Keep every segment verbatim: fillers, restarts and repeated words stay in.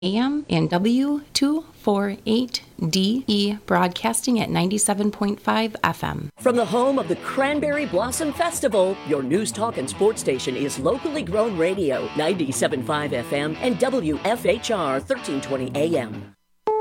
A M and W two forty-eight D E, broadcasting at ninety-seven point five F M. From the home of the Cranberry Blossom Festival, your news, talk, and sports station is Locally Grown Radio, ninety-seven point five F M and W F H R thirteen twenty A M.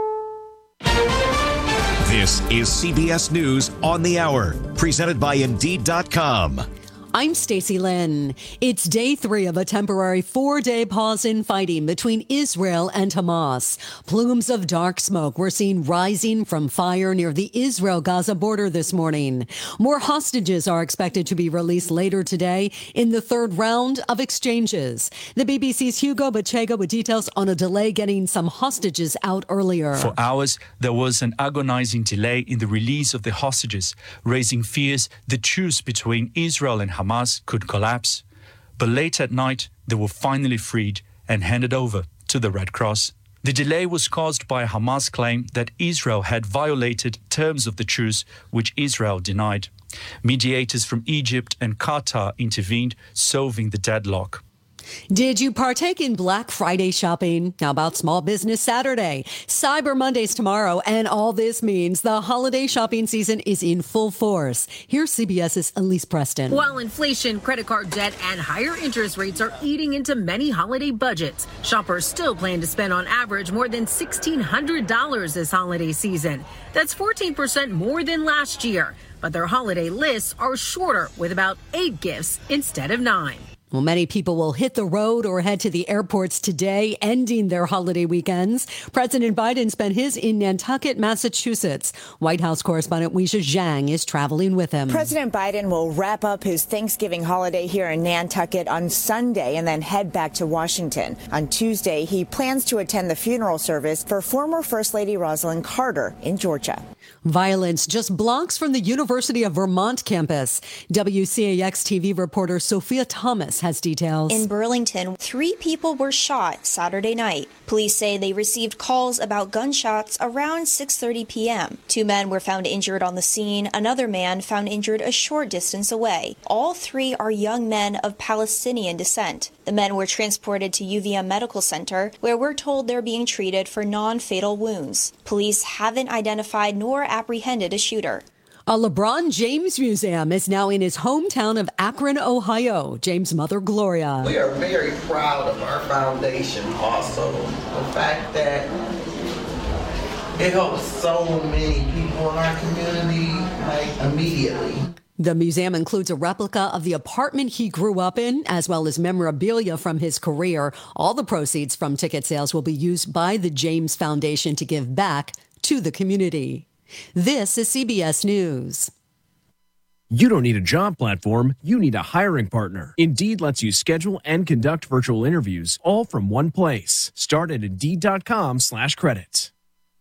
This is C B S News on the Hour, presented by Indeed dot com. I'm Stacey Lynn. It's day three of a temporary four-day pause in fighting between Israel and Hamas. Plumes of dark smoke were seen rising from fire near the Israel-Gaza border this morning. More hostages are expected to be released later today in the third round of exchanges. The B B C's Hugo Bachega with details on a delay getting some hostages out earlier. For hours, there was an agonizing delay in the release of the hostages, raising fears the truce between Israel and Hamas could collapse. But late at night, they were finally freed and handed over to the Red Cross. The delay was caused by a Hamas claim that Israel had violated terms of the truce, which Israel denied. Mediators from Egypt and Qatar intervened, solving the deadlock. Did you partake in Black Friday shopping? How about Small Business Saturday? Cyber Monday's tomorrow, and all this means the holiday shopping season is in full force. Here's CBS's Elise Preston. While inflation, credit card debt, and higher interest rates are eating into many holiday budgets, shoppers still plan to spend on average more than sixteen hundred dollars this holiday season. That's fourteen percent more than last year. But their holiday lists are shorter, with about eight gifts instead of nine. Well, many people will hit the road or head to the airports today, ending their holiday weekends. President Biden spent his in Nantucket, Massachusetts. White House correspondent Weijia Zhang is traveling with him. President Biden will wrap up his Thanksgiving holiday here in Nantucket on Sunday and then head back to Washington. On Tuesday, he plans to attend the funeral service for former First Lady Rosalynn Carter in Georgia. Violence just blocks from the University of Vermont campus. W C A X T V reporter Sophia Thomas has details. In Burlington, three people were shot Saturday night. Police say they received calls about gunshots around six thirty p.m. Two men were found injured on the scene. Another man found injured a short distance away. All three are young men of Palestinian descent. The men were transported to U V M Medical Center, where we're told they're being treated for non-fatal wounds. Police haven't identified nor apprehended a shooter. A LeBron James museum is now in his hometown of Akron, Ohio. James' mother, Gloria. We are very proud of our foundation also. The fact that it helps so many people in our community, like, immediately. The museum includes a replica of the apartment he grew up in, as well as memorabilia from his career. All the proceeds from ticket sales will be used by the James Foundation to give back to the community. This is C B S News. You don't need a job platform, you need a hiring partner. Indeed lets you schedule and conduct virtual interviews all from one place. Start at Indeed.com slash credits.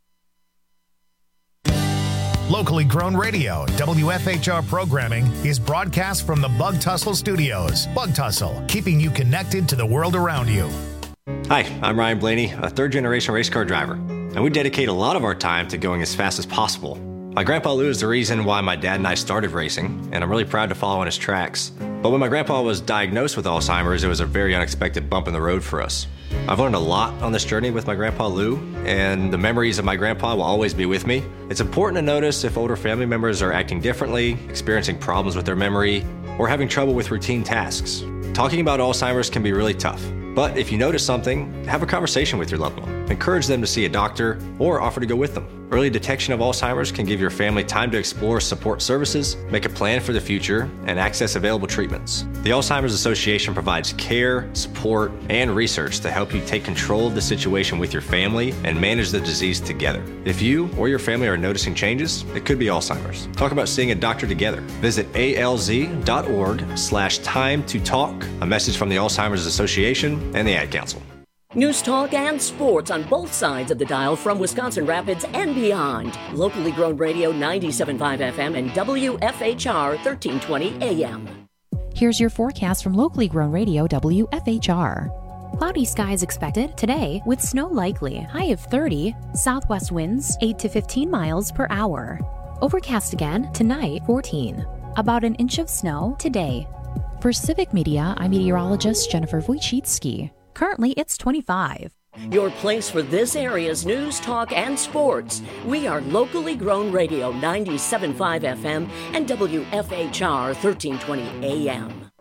Locally grown radio, W F H R programming is broadcast from the Bug Tussle Studios. Bug Tussle, keeping you connected to the world around you. Hi, I'm Ryan Blaney, a third-generation race car driver, and we dedicate a lot of our time to going as fast as possible. My grandpa Lou is the reason why my dad and I started racing, and I'm really proud to follow in his tracks. But when my grandpa was diagnosed with Alzheimer's, it was a very unexpected bump in the road for us. I've learned a lot on this journey with my grandpa Lou, and the memories of my grandpa will always be with me. It's important to notice if older family members are acting differently, experiencing problems with their memory, or having trouble with routine tasks. Talking about Alzheimer's can be really tough. But if you notice something, have a conversation with your loved one. Encourage them to see a doctor or offer to go with them. Early detection of Alzheimer's can give your family time to explore support services, make a plan for the future, and access available treatments. The Alzheimer's Association provides care, support, and research to help you take control of the situation with your family and manage the disease together. If you or your family are noticing changes, it could be Alzheimer's. Talk about seeing a doctor together. Visit alz.org slash time to talk. A message from the Alzheimer's Association and the Ad Council. News, talk, and sports on both sides of the dial from Wisconsin Rapids and beyond. Locally grown radio, ninety-seven point five F M and W F H R thirteen twenty A M. Here's your forecast from locally grown radio, W F H R. Cloudy skies expected today with snow likely, high of thirty, southwest winds eight to fifteen miles per hour. Overcast again tonight, fourteen. About an inch of snow today. For Civic Media, I'm meteorologist Jennifer Wojcicki. Currently, it's twenty-five. Your place for this area's news, talk, and sports. We are locally grown radio ninety-seven point five F M and W F H R thirteen twenty A M.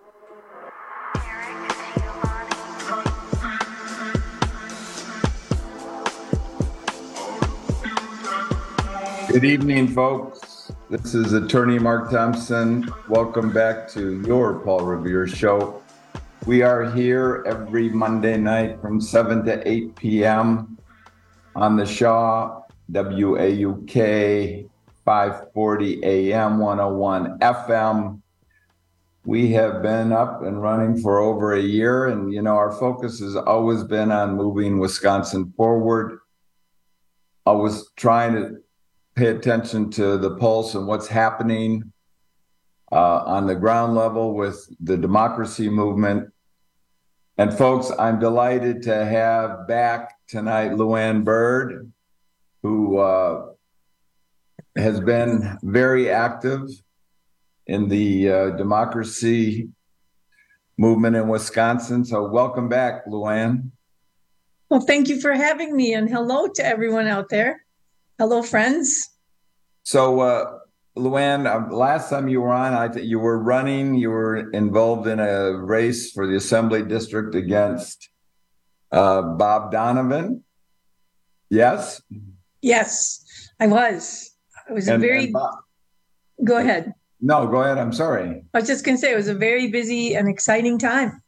Good evening, folks. This is Attorney Mark Thompson. Welcome back to your Paul Revere Show. We are here every Monday night from seven to eight p.m. on the Shaw, W A U K, five forty A M, one oh one F M. We have been up and running for over a year, and, you know, our focus has always been on moving Wisconsin forward, always trying to pay attention to the pulse and what's happening uh, on the ground level with the democracy movement. And folks, I'm delighted to have back tonight Luann Byrd, who uh, has been very active in the uh, democracy movement in Wisconsin. So welcome back, Luann. Well, thank you for having me, and hello to everyone out there. Hello, friends. So, uh, Luann, uh, last time you were on, I th- you were running, you were involved in a race for the Assembly District against uh, Bob Donovan. Yes? Yes, I was. It was And- a very, and Bob- go ahead. No, go ahead. I'm sorry. I was just going to say it was a very busy and exciting time.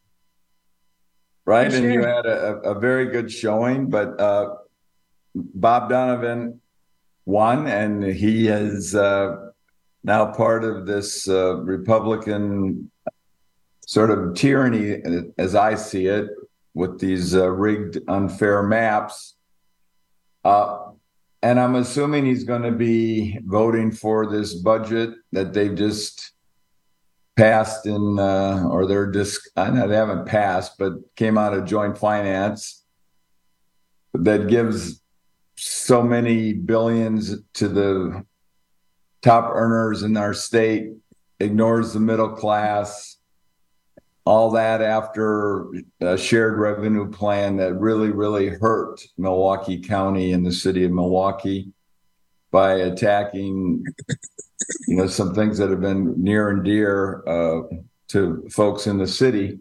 Right. For And you sure. had a, a very good showing, but uh, Bob Donovan won, and he is uh, now part of this uh, Republican sort of tyranny, as I see it, with these uh, rigged, unfair maps. Uh, and I'm assuming he's going to be voting for this budget that they've just passed in, uh, or they're just, I know they haven't passed, but came out of joint finance that gives so many billions to the top earners in our state, ignores the middle class, all that after a shared revenue plan that really, really hurt Milwaukee County and the city of Milwaukee by attacking, you know, some things that have been near and dear uh, to folks in the city.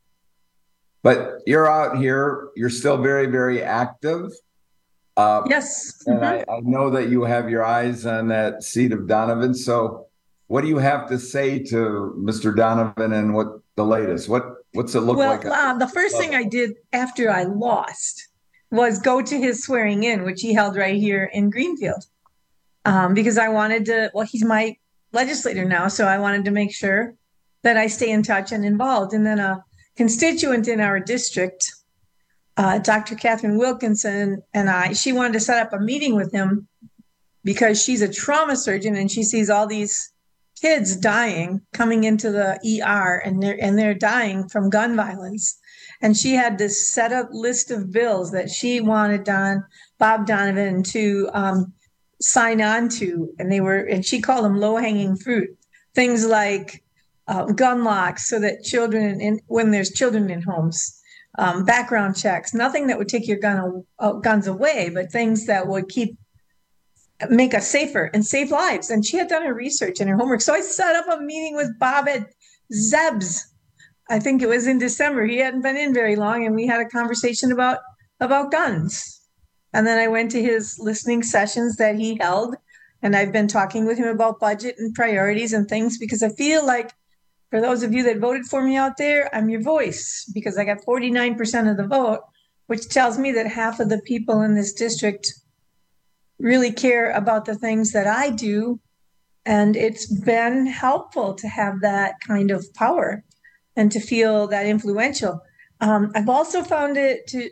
But you're out here, you're still very, very active. Uh, yes. And I, I know that you have your eyes on that seat of Donovan. So what do you have to say to Mister Donovan and what the latest? What What's it look well, like? uh, the first thing I did after I lost was go to his swearing in, which he held right here in Greenfield, um, because I wanted to, well, he's my legislator now, so I wanted to make sure that I stay in touch and involved. And then a constituent in our district, uh, Doctor Catherine Wilkinson, and I, she wanted to set up a meeting with him because she's a trauma surgeon and she sees all these kids dying coming into the E R, and they're and they're dying from gun violence. And she had this set up list of bills that she wanted Don Bob Donovan to um, sign on to, and they were, and she called them low hanging fruit. Things like uh, gun locks, so that children, in, when there's children in homes, um, background checks, nothing that would take your gun uh, guns away, but things that would keep make us safer and save lives. And she had done her research and her homework. So I set up a meeting with Bob at Zeb's. I think it was in December. He hadn't been in very long, and we had a conversation about, about guns. And then I went to his listening sessions that he held, and I've been talking with him about budget and priorities and things, because I feel like, for those of you that voted for me out there, I'm your voice, because I got forty-nine percent of the vote, which tells me that half of the people in this district really care about the things that I do. And it's been helpful to have that kind of power and to feel that influential. Um, I've also found it to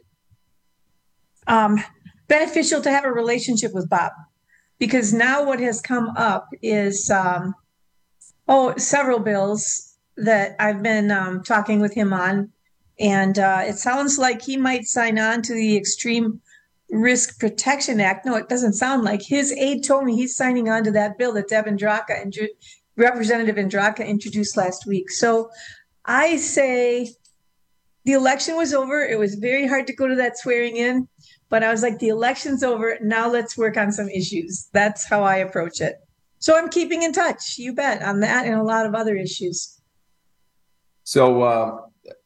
um, beneficial to have a relationship with Bob, because now what has come up is, um, oh, several bills that I've been um, talking with him on. And uh, it sounds like he might sign on to the Extreme Risk Protection Act. No, it doesn't sound like. His aide told me he's signing on to that bill that Deb Andraka and Representative Andraka introduced last week. So I say the election was over. It was very hard to go to that swearing in, but I was like, the election's over. Now let's work on some issues. That's how I approach it. So I'm keeping in touch, you bet, on that and a lot of other issues. So uh,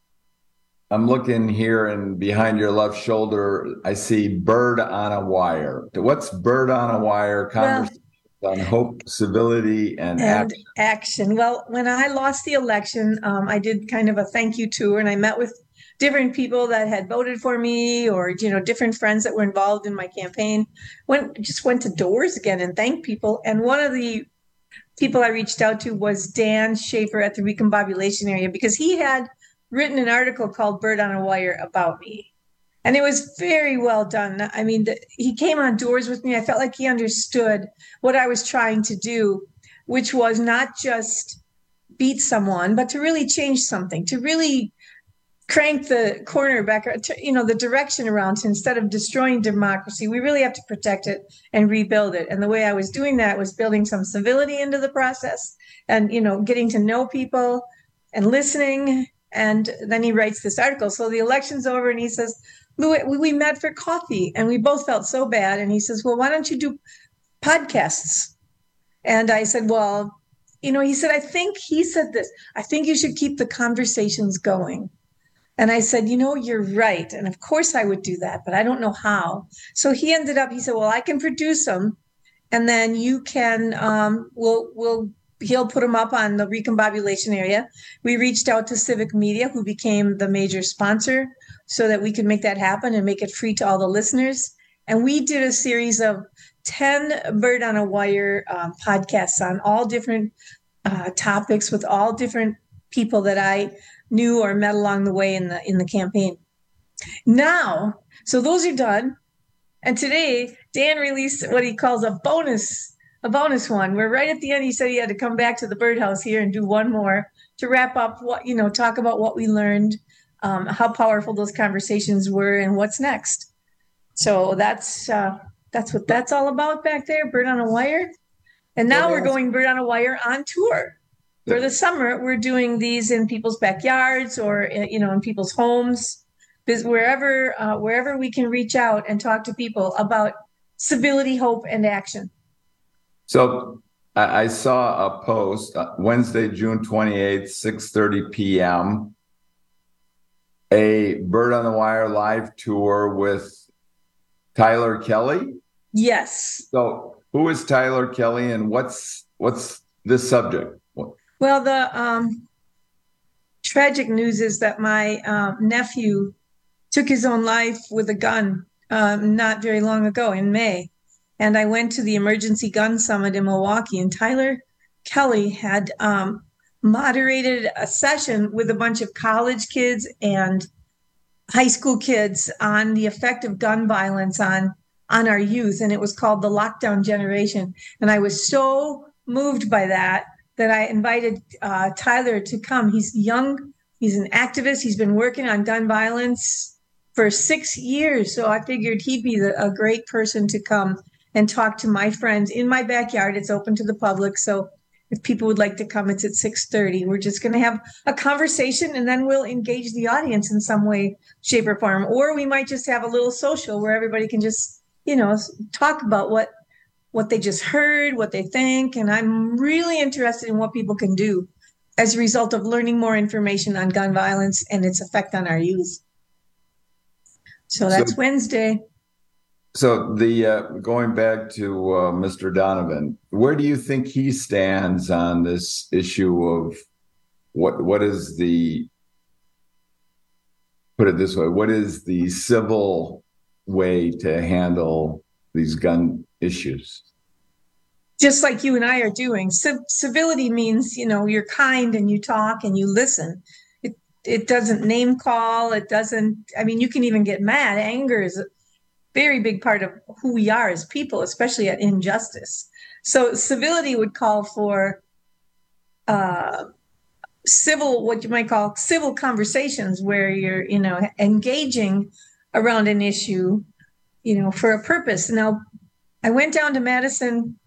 I'm looking here, and behind your left shoulder, I see Bird on a Wire. What's Bird on a Wire? Conversation well, on hope, civility, and, and action. action. Well, when I lost the election, um, I did kind of a thank you tour, and I met with different people that had voted for me, or, you know, different friends that were involved in my campaign. Went just went to doors again and thanked people. And one of the people I reached out to was Dan Schaefer at the Recombobulation area, because he had written an article called Bird on a Wire about me. And it was very well done. I mean, the, he came on doors with me. I felt like he understood what I was trying to do, which was not just beat someone, but to really change something, to really crank the corner back, you know, the direction around. Instead of destroying democracy, we really have to protect it and rebuild it. And the way I was doing that was building some civility into the process and, you know, getting to know people and listening. And then he writes this article. So the election's over and he says, Louis, we met for coffee and we both felt so bad. And he says, well, why don't you do podcasts? And I said, well, you know, he said, I think he said this, I think you should keep the conversations going. And I said, you know, you're right. And of course I would do that, but I don't know how. So he ended up, he said, well, I can produce them. And then you can, um, we'll, we'll, he'll put them up on the Recombobulation area. We reached out to Civic Media, who became the major sponsor, so that we could make that happen and make it free to all the listeners. And we did a series of ten Bird on a Wire um, podcasts on all different uh, topics with all different people that I knew or met along the way in the in the campaign. Now, so those are done. And today, Dan released what he calls a bonus, a bonus one, where right at the end, he said he had to come back to the birdhouse here and do one more to wrap up what, you know, talk about what we learned, um, how powerful those conversations were, and what's next. So that's uh, that's what that's all about back there, Bird on a Wire. And now we're going Bird on a Wire on tour. For the summer, we're doing these in people's backyards or, you know, in people's homes, wherever uh, wherever we can reach out and talk to people about civility, hope, and action. So I, I saw a post uh, Wednesday, June twenty-eighth, six thirty p.m., a Bird on the Wire live tour with Tyler Kelly. Yes. So who is Tyler Kelly, and what's what's this subject? What? Well, the um, tragic news is that my uh, nephew took his own life with a gun um, not very long ago in May. And I went to the Emergency Gun Summit in Milwaukee, and Tyler Kelly had um, moderated a session with a bunch of college kids and high school kids on the effect of gun violence on, on our youth. And it was called the Lockdown Generation. And I was so moved by that that I invited uh, Tyler to come. He's young. He's an activist. He's been working on gun violence for six years. So I figured he'd be the, a great person to come and talk to my friends in my backyard. It's open to the public. So if people would like to come, it's at six thirty. We're just going to have a conversation, and then we'll engage the audience in some way, shape, or form. Or we might just have a little social where everybody can just, you know, talk about what what they just heard, what they think. And I'm really interested in what people can do as a result of learning more information on gun violence and its effect on our youth. So that's so, Wednesday. So the uh, going back to uh, Mister Donovan, where do you think he stands on this issue of what what is the, put it this way, what is the civil way to handle these gun issues? Just like you and I are doing. C- civility means, you know, you're kind and you talk and you listen. It it doesn't name call. It doesn't, I mean, you can even get mad. Anger is a very big part of who we are as people, especially at injustice. So civility would call for uh, civil, what you might call civil conversations, where you're, you know, engaging around an issue, you know, for a purpose. Now, I went down to Madison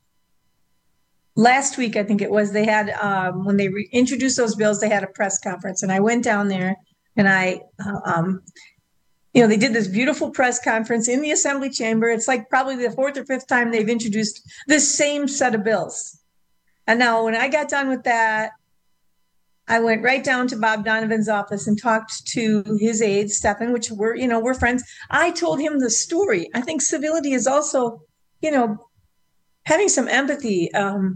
last week, I think it was. They had, um, when they re- introduced those bills, they had a press conference, and I went down there And I, uh, um, you know, they did this beautiful press conference in the Assembly chamber. It's like probably the fourth or fifth time they've introduced this same set of bills. And now when I got done with that, I went right down to Bob Donovan's office and talked to his aide, Stephan, which we're, you know, we're friends. I told him the story. I think civility is also, you know, having some empathy. Um,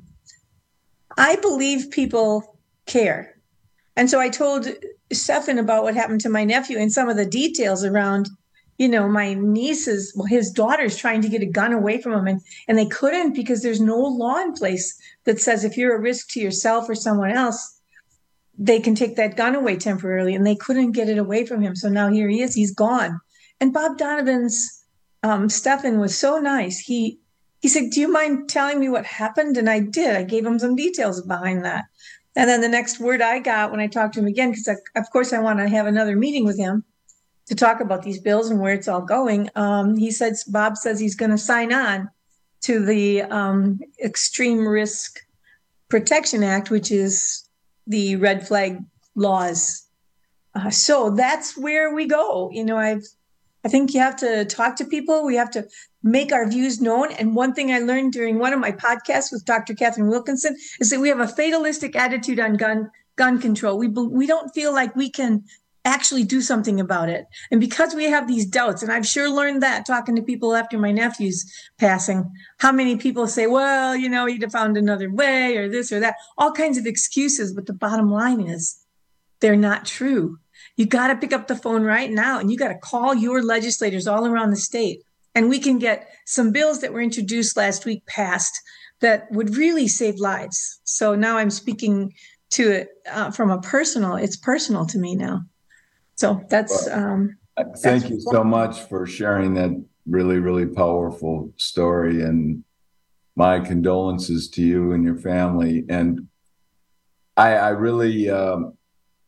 I believe people care. And so I told Stephan about what happened to my nephew and some of the details around, you know, my niece's, well, his daughter's trying to get a gun away from him. And, and they couldn't because there's no law in place that says if you're a risk to yourself or someone else, they can take that gun away temporarily, and they couldn't get it away from him. So now here he is, he's gone. And Bob Donovan's um, Stephan was so nice. He he said, do you mind telling me what happened? And I did. I gave him some details behind that. And then the next word I got when I talked to him again, because of course I want to have another meeting with him to talk about these bills and where it's all going. Um, he said, Bob says he's going to sign on to the um, Extreme Risk Protection Act, which is the red flag laws. Uh, so that's where we go. You know, I've, I think you have to talk to people. We have to make our views known. And one thing I learned during one of my podcasts with Doctor Catherine Wilkinson is that we have a fatalistic attitude on gun, gun control. We, we don't feel like we can actually do something about it. And because we have these doubts, and I've sure learned that talking to people after my nephew's passing, how many people say, well, you know, you'd have found another way or this or that, all kinds of excuses. But the bottom line is they're not true. You got to pick up the phone right now and you got to call your legislators all around the state. And we can get some bills that were introduced last week passed that would really save lives. So now I'm speaking to it uh, from a personal, it's personal to me now. So that's. Um, Thank that's you so much for sharing that really, really powerful story. And my condolences to you and your family. And I, I really, um,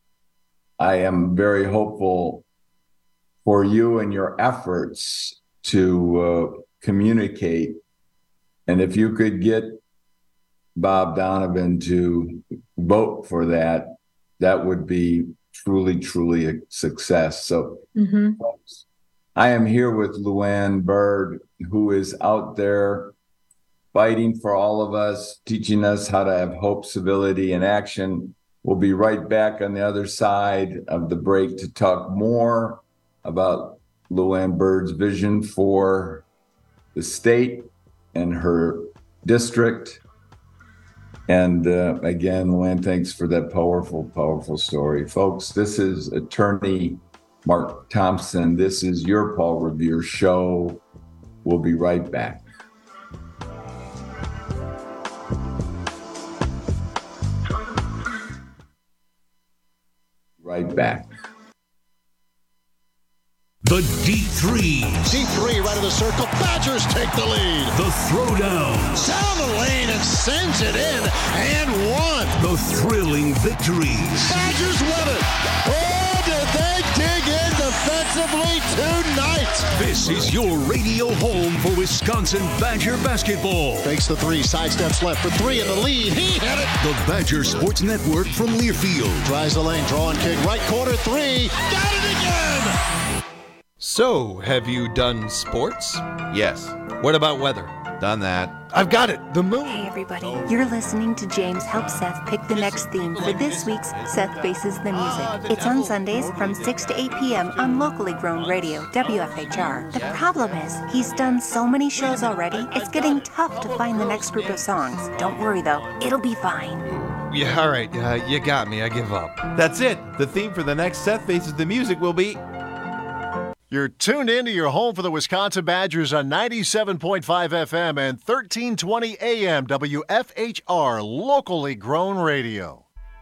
I am very hopeful for you and your efforts to uh, communicate. And if you could get Bob Donovan to vote for that, that would be truly, truly a success. So mm-hmm. folks, I am here with Luann Byrd, who is out there fighting for all of us, teaching us how to have hope, civility, and action. We'll be right back on the other side of the break to talk more about Luann Byrd's vision for the state and her district. And uh, again, Luann, thanks for that powerful, powerful story. Folks, this is attorney Mark Thompson. This is your Paul Revere Show. We'll be right back. Right back. The deep threes. Deep three right of the circle. Badgers take the lead. The throwdowns. Down the lane and sends it in and one. The thrilling victories. Badgers win it. Oh, did they dig in defensively tonight? This is your radio home for Wisconsin Badger basketball. Fakes the three, sidesteps left for three in the lead. He hit it. The Badger Sports Network from Learfield. Tries the lane, draw and kick, right corner three. Got it again. So, have you done sports? Yes. What about weather? Done that. I've got it. The moon. Hey, everybody. You're listening to James Help Seth pick the next theme for this week's Seth Faces the Music. It's on Sundays from six to eight p.m. on locally grown radio, W F H R. The problem is, he's done so many shows already, it's getting tough to find the next group of songs. Don't worry, though. It'll be fine. Yeah, all right. Uh, you got me. I give up. That's it. The theme for the next Seth Faces the Music will be... You're tuned in to your home for the Wisconsin Badgers on ninety-seven point five F M and thirteen twenty A M W F H R, locally grown radio.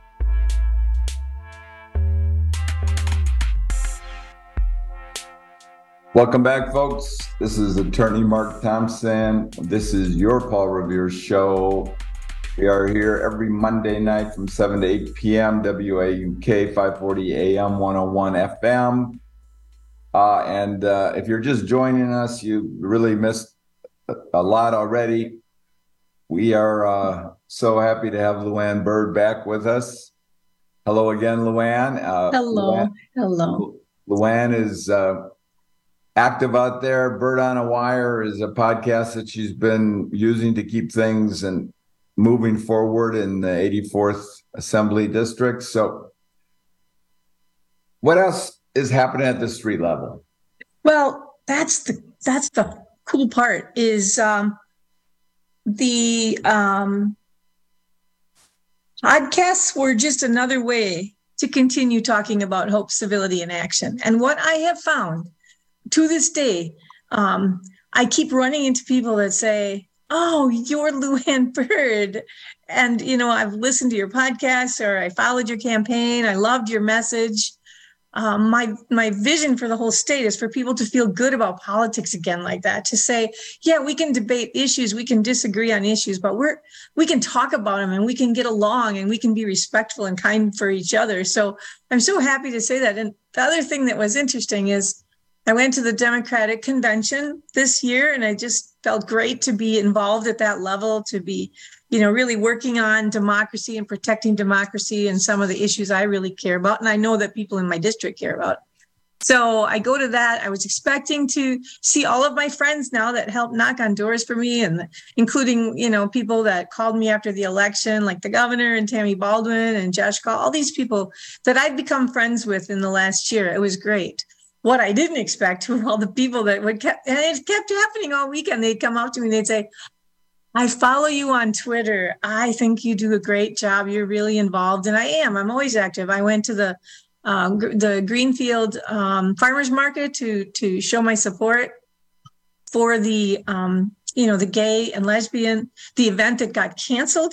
Welcome back, folks. This is attorney Mark Thompson. This is your Paul Revere Show. We are here every Monday night from seven to eight p.m. W A U K, five forty A M, one oh one F M. Uh, and uh, if you're just joining us, you really missed a lot already. We are uh, so happy to have Luann Byrd back with us. hello again, Luann. Uh, Hello. Luann, Hello. Luann is uh, active out there. Bird on a Wire is a podcast that she's been using to keep things and moving forward in the eighty-fourth Assembly District. So what else is happening at the street level? Well, that's the that's the cool part is um, the um, podcasts were just another way to continue talking about hope, civility, and action. And what I have found to this day, um, I keep running into people that say, oh, you're Luann Bird. And, you know, I've listened to your podcast, or I followed your campaign. I loved your message. Um, my my vision for the whole state is for people to feel good about politics again like that, to say, yeah, we can debate issues, we can disagree on issues, but we're we can talk about them and we can get along and we can be respectful and kind for each other. So I'm so happy to say that. And the other thing that was interesting is I went to the Democratic Convention this year, and I just felt great to be involved at that level, to be, you know, really working on democracy and protecting democracy and some of the issues I really care about. And I know that people in my district care about. So I go to that. I was expecting to see all of my friends now that helped knock on doors for me, and including, you know, people that called me after the election, like the governor and Tammy Baldwin and Josh Call, all these people that I've become friends with in the last year. It was great. What I didn't expect were all the people that would kept, and it kept happening all weekend. They'd come up to me and they'd say, I follow you on Twitter. I think you do a great job. You're really involved. And I am. I'm always active. I went to the um, the Greenfield um, Farmers Market to to show my support for the, um, you know, the gay and lesbian, the event that got canceled.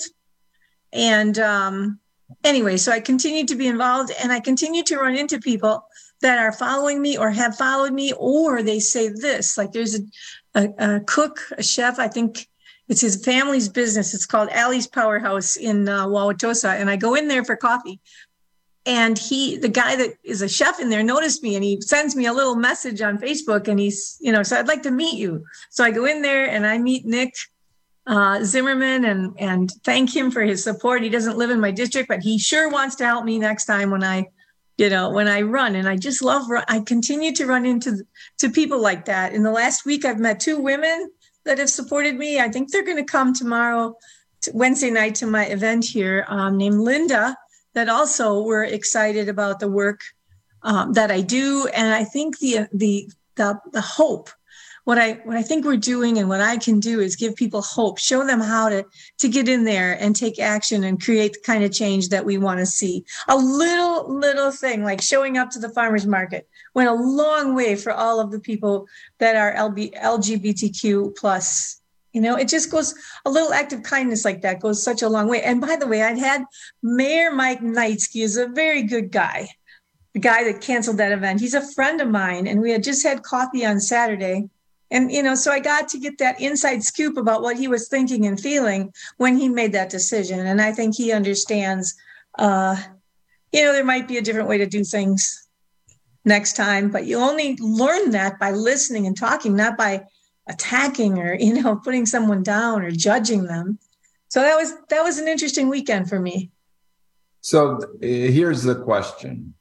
And um, anyway, so I continue to be involved, and I continue to run into people that are following me or have followed me, or they say this, like there's a, a, a cook, a chef, I think it's his family's business. It's called Allie's Powerhouse in uh, Wauwatosa. And I go in there for coffee. And he, the guy that is a chef in there, noticed me, and he sends me a little message on Facebook, and he's, you know, so I'd like to meet you. So I go in there and I meet Nick uh, Zimmerman and, and thank him for his support. He doesn't live in my district, but he sure wants to help me next time when I, you know, when I run. And I just love, I continue to run into to people like that. In the last week, I've met two women that have supported me. I think they're going to come tomorrow, Wednesday night, to my event here, um, named Linda, that also were excited about the work um, that I do. And I think the, the, the, the hope, what I, what I think we're doing and what I can do is give people hope, show them how to, to get in there and take action and create the kind of change that we want to see. A little, little thing like showing up to the farmers market went a long way for all of the people that are L G B T Q plus. You know, it just goes, a little act of kindness like that goes such a long way. And by the way, I'd had Mayor Mike Knightsky is a very good guy, the guy that canceled that event. He's a friend of mine, and we had just had coffee on Saturday. And, you know, so I got to get that inside scoop about what he was thinking and feeling when he made that decision. And I think he understands, uh, you know, there might be a different way to do things next time, but you only learn that by listening and talking, not by attacking or, you know, putting someone down or judging them. So that was, that was an interesting weekend for me. So uh, here's the question.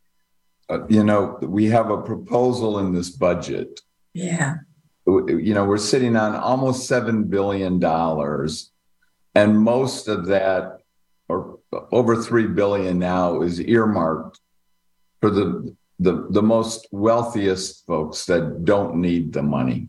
Uh, you know, we have a proposal in this budget. Yeah. You know, we're sitting on almost seven billion dollars, and most of that, or over three billion dollars now, is earmarked for the, the, the most wealthiest folks that don't need the money.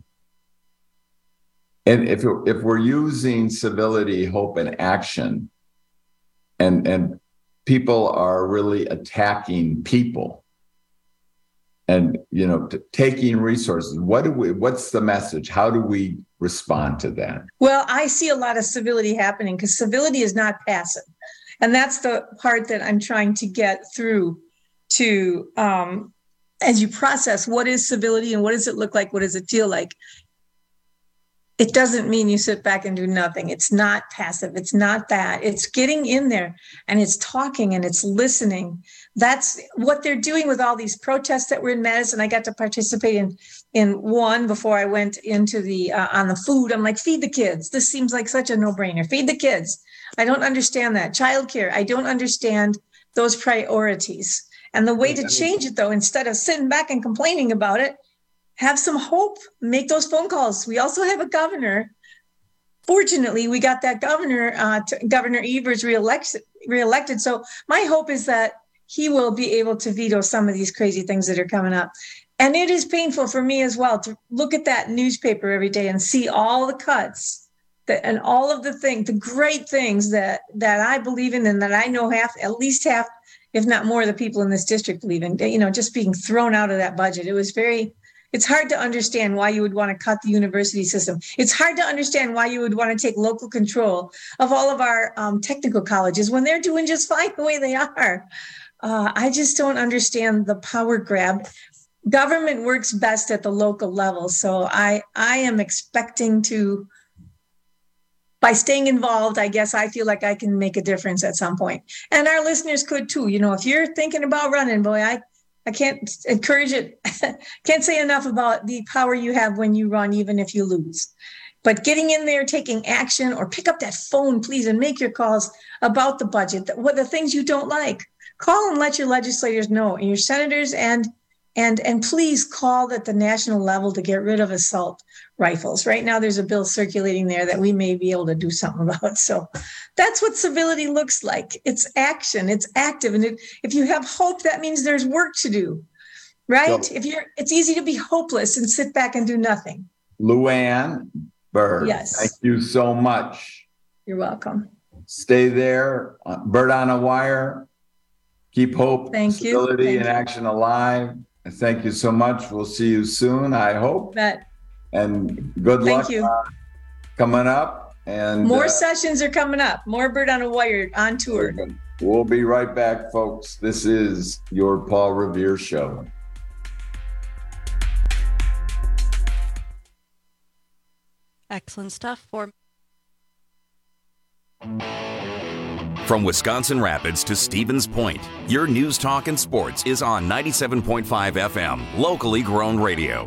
And if, if we're using civility, hope, and action, and, and people are really attacking people, and, you know, t- taking resources, what do we, what's the message? How do we respond to that? Well, I see a lot of civility happening because civility is not passive. And that's the part that I'm trying to get through to, um, as you process what is civility and what does it look like? What does it feel like? It doesn't mean you sit back and do nothing. It's not passive. It's not that. It's getting in there and it's talking and it's listening. That's what they're doing with all these protests that were in Madison. I got to participate in in one before I went into the uh, on the food. I'm like, feed the kids. This seems like such a no-brainer. Feed the kids. I don't understand that. Childcare. I don't understand those priorities. And the way to change it, though, instead of sitting back and complaining about it, have some hope, make those phone calls. We also have a governor. Fortunately, we got that governor, uh, to, Governor Evers reelected, reelected. So my hope is that he will be able to veto some of these crazy things that are coming up. And it is painful for me as well to look at that newspaper every day and see all the cuts that, and all of the things, the great things that, that I believe in and that I know half, at least half, if not more, of the people in this district believe in, you know, just being thrown out of that budget. It was very, it's hard to understand why you would want to cut the university system. It's hard to understand why you would want to take local control of all of our um, technical colleges when they're doing just fine the way they are. Uh, I just don't understand the power grab. Government works best at the local level. So I, I am expecting to, by staying involved, I guess I feel like I can make a difference at some point. And our listeners could too. You know, if you're thinking about running, boy, I, I can't encourage it. Can't say enough about the power you have when you run, even if you lose. But getting in there, taking action, or pick up that phone, please, and make your calls about the budget, what the things you don't like. Call and let your legislators know, and your senators, and and and please call at the national level to get rid of assault rifles. Right now, there's a bill circulating there that we may be able to do something about. So that's what civility looks like. It's action. It's active. And it, if you have hope, that means there's work to do, right? So, if you're, it's easy to be hopeless and sit back and do nothing. Luann Bird, yes. Thank you so much. You're welcome. Stay there. Uh, Bird on a Wire. Keep hope, thank civility, you. and action alive. Thank you so much. We'll see you soon, I hope. Bet. And good Thank luck you. Uh, coming up. And more uh, sessions are coming up. More Bird on a Wire on tour. We'll be right back, folks. This is your Paul Revere Show. Excellent stuff for. From Wisconsin Rapids to Stevens Point, your news, talk, and sports is on ninety-seven point five F M, locally grown radio.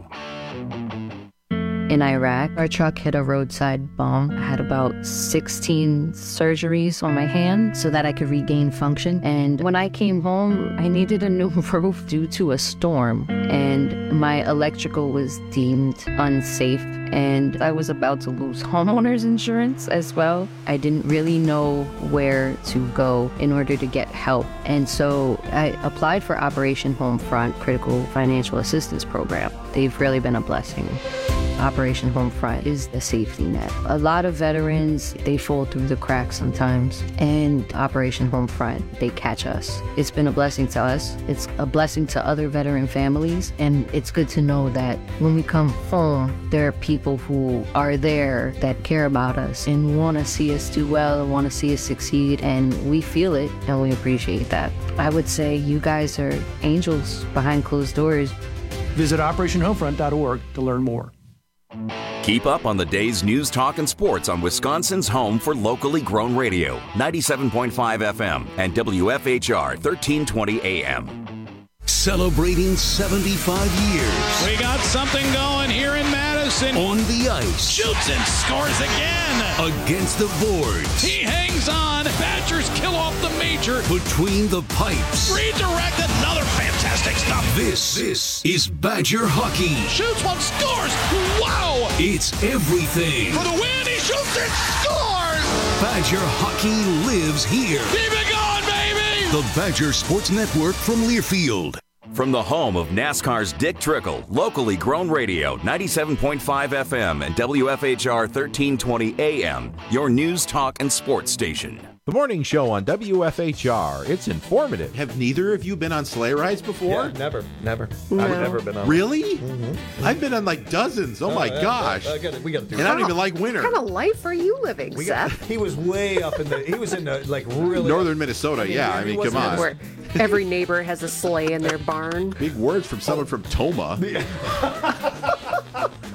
In Iraq, our truck hit a roadside bomb. I had about sixteen surgeries on my hand so that I could regain function. And when I came home, I needed a new roof due to a storm. And my electrical was deemed unsafe. And I was about to lose homeowners insurance as well. I didn't really know where to go in order to get help. And so I applied for Operation Homefront Critical Financial Assistance Program. They've really been a blessing. Operation Homefront is the safety net. A lot of veterans, they fall through the cracks sometimes, and Operation Homefront, they catch us. It's been a blessing to us. It's a blessing to other veteran families, and it's good to know that when we come home, there are people who are there that care about us and want to see us do well and want to see us succeed, and we feel it, and we appreciate that. I would say you guys are angels behind closed doors. Visit operation homefront dot org to learn more. Keep up on the day's news, talk, and sports on Wisconsin's home for locally grown radio, ninety-seven point five F M and W F H R thirteen twenty A M. Celebrating seventy-five years. We got something going here in Madison. On the ice. Shoots and scores again. Against the boards. He hangs on. Badgers kill off the major. Between the pipes. Redirect, another fantastic stop. This, this is Badger hockey. Shoots one, scores. Wow. It's everything. For the win, he shoots and scores. Badger hockey lives here. Keep it going, baby. The Badger Sports Network from Learfield. From the home of NASCAR's Dick Trickle, locally grown radio, ninety-seven point five F M and W F H R thirteen twenty A M, your news, talk, and sports station. The morning show on W F H R. It's informative. Have neither of you been on sleigh rides before? Yeah, never, never. No. I've never been on. Really? Mm-hmm. I've been on like dozens. Oh, oh my yeah, gosh. Yeah, I gotta, we got to do and it. I don't even like winter. What kind of life are you living, we Seth? Got, he was way up in the, he was in the, like really. Northern Minnesota, I mean, yeah. I mean, come on. Where every neighbor has a sleigh in their barn. Big words from someone from Toma.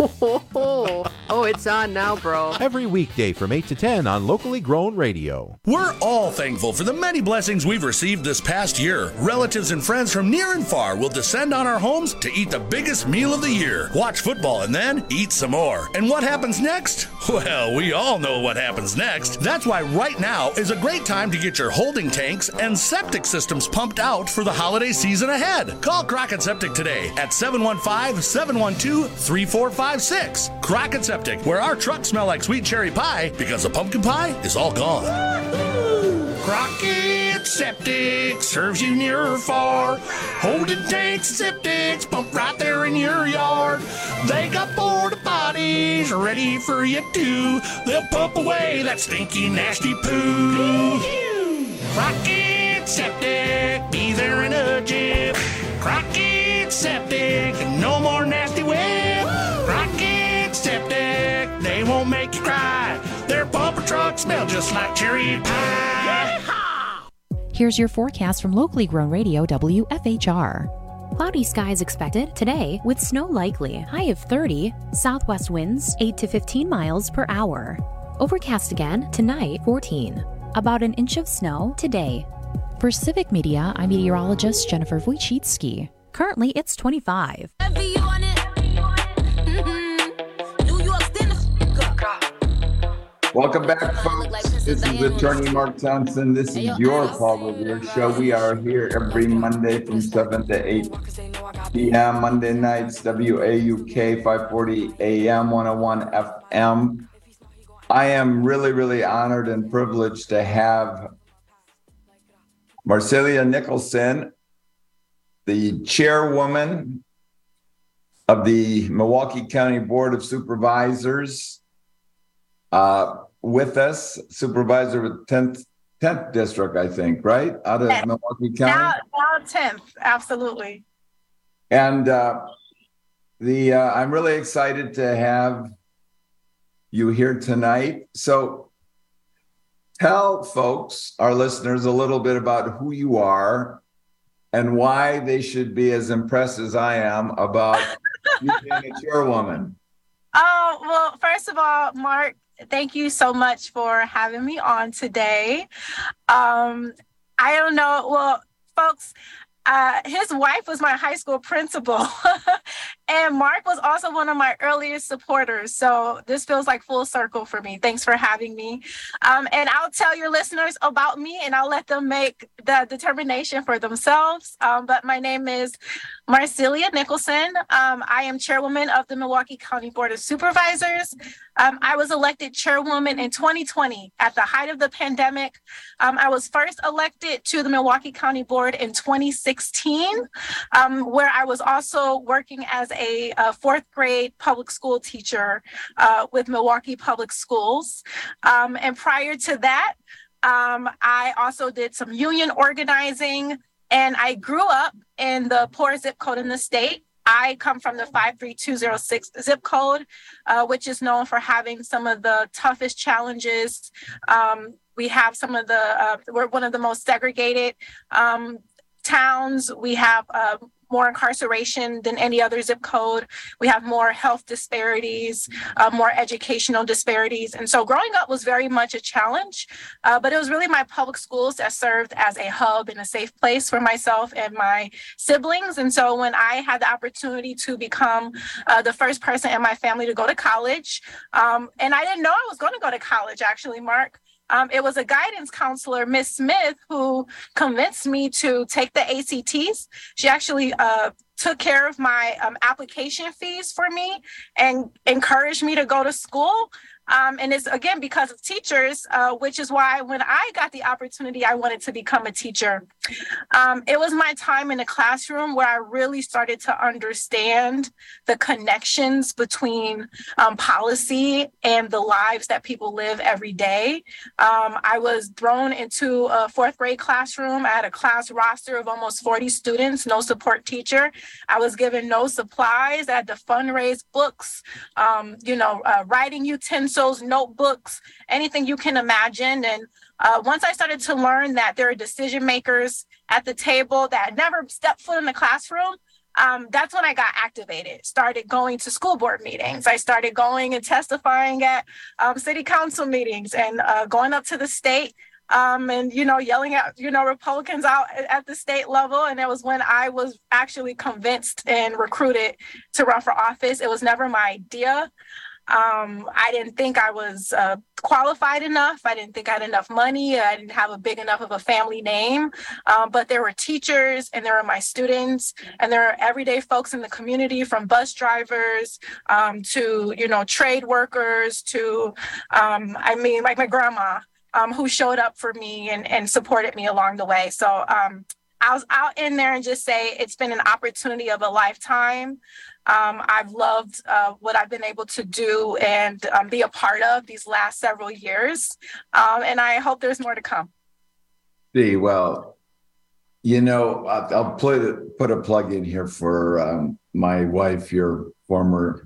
Oh, it's on now, bro. Every weekday from eight to ten on Locally Grown Radio. We're all thankful for the many blessings we've received this past year. Relatives and friends from near and far will descend on our homes to eat the biggest meal of the year, watch football, and then eat some more. And what happens next? Well, we all know what happens next. That's why right now is a great time to get your holding tanks and septic systems pumped out for the holiday season ahead. Call Crockett Septic today at seven one five, seven one two, three four five six. Crockett Septic, where our trucks smell like sweet cherry pie because the pumpkin pie is all gone. Crockett Septic serves you near or far. Holding tanks and septics pump right there in your yard. They got porta potties ready for you too. They'll pump away that stinky, nasty poo. Crockett Septic, be there in a jiff. Crockett Septic, no more nasty whip. Crockett Septic, they won't make you cry. Their pumper trucks smell just like cherry pie. Here's your forecast from Locally Grown Radio W F H R. Cloudy skies expected today with snow likely, high of thirty, southwest winds eight to fifteen miles per hour. Overcast again tonight, fourteen. About an inch of snow today. For Civic Media, I'm meteorologist Jennifer Wojcicki. Currently, it's twenty-five. Welcome back, folks. This is Attorney Mark Johnson. This is your Paul Revere Show. We are here every Monday from seven to eight p.m. Monday nights, W A U K, five forty A M, one oh one F M. I am really, really honored and privileged to have Marcelia Nicholson, the chairwoman of the Milwaukee County Board of Supervisors, uh, with us, supervisor with tenth, tenth District, I think, right? Out of yes. Milwaukee County? Now, now tenth, absolutely. And uh, the uh, I'm really excited to have you here tonight. So tell folks, our listeners, a little bit about who you are and why they should be as impressed as I am about you being a chairwoman. Oh, well, first of all, Mark, thank you so much for having me on today. Um, I don't know, well, folks, uh, his wife was my high school principal, and Mark was also one of my earliest supporters. So this feels like full circle for me. Thanks for having me. Um, and I'll tell your listeners about me, and I'll let them make the determination for themselves. Um, but my name is Marcelia Nicholson. Um, I am chairwoman of the Milwaukee County Board of Supervisors. Um, I was elected chairwoman in twenty twenty at the height of the pandemic. Um, I was first elected to the Milwaukee County Board in twenty sixteen, um, where I was also working as a, a fourth grade public school teacher uh, with Milwaukee Public Schools. Um, and prior to that, um, I also did some union organizing, and I grew up in the poorest zip code in the state. I come from the five three two zero six zip code, uh, which is known for having some of the toughest challenges. Um, we have some of the, uh, we're one of the most segregated um, towns. We have uh, more incarceration than any other zip code. We have more health disparities, uh, more educational disparities. And so growing up was very much a challenge, uh, but it was really my public schools that served as a hub and a safe place for myself and my siblings. And so when I had the opportunity to become uh, the first person in my family to go to college, um, and I didn't know I was going to go to college, actually, Mark. Um, it was a guidance counselor, Miss Smith, who convinced me to take the A C Ts. She actually uh, took care of my um, application fees for me and encouraged me to go to school. Um, and it's, again, because of teachers, uh, which is why when I got the opportunity, I wanted to become a teacher. Um, it was my time in the classroom where I really started to understand the connections between um, policy and the lives that people live every day. Um, I was thrown into a fourth grade classroom. I had a class roster of almost forty students, no support teacher. I was given no supplies. I had to fundraise books, um, you know, uh, writing utensils, notebooks, anything you can imagine. And uh, once I started to learn that there are decision makers at the table that had never stepped foot in the classroom, um, that's when I got activated, started going to school board meetings. I started going and testifying at um, city council meetings and uh, going up to the state um, and, you know, yelling at, you know, Republicans out at the state level. And it was when I was actually convinced and recruited to run for office. It was never my idea. Um, I didn't think I was uh, qualified enough. I didn't think I had enough money. I didn't have a big enough of a family name. Um, but there were teachers and there were my students and there are everyday folks in the community, from bus drivers um, to, you know, trade workers to, um, I mean, like my grandma um, who showed up for me and, and supported me along the way. So um, I was out in there and just say it's been an opportunity of a lifetime. Um, I've loved uh, what I've been able to do and um, be a part of these last several years. Um, and I hope there's more to come. See, well, you know, I'll, I'll put, put a plug in here for um, my wife, your former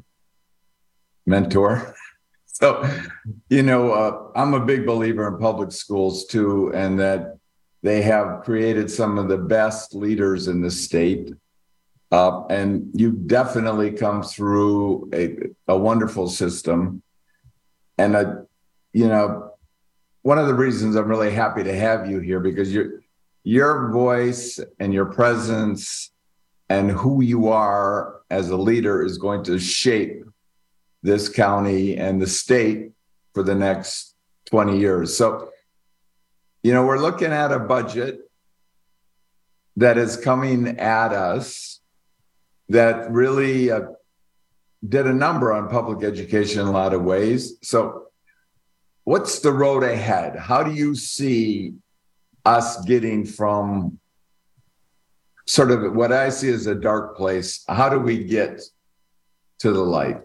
mentor. So, you know, uh, I'm a big believer in public schools too, and that they have created some of the best leaders in the state. Uh, and you definitely come through a, a wonderful system. And, uh, you know, one of the reasons I'm really happy to have you here, because your your voice and your presence and who you are as a leader is going to shape this county and the state for the next twenty years. So, you know, we're looking at a budget that is coming at us that really uh, did a number on public education in a lot of ways. So what's the road ahead? How do you see us getting from sort of what I see as a dark place? How do we get to the light?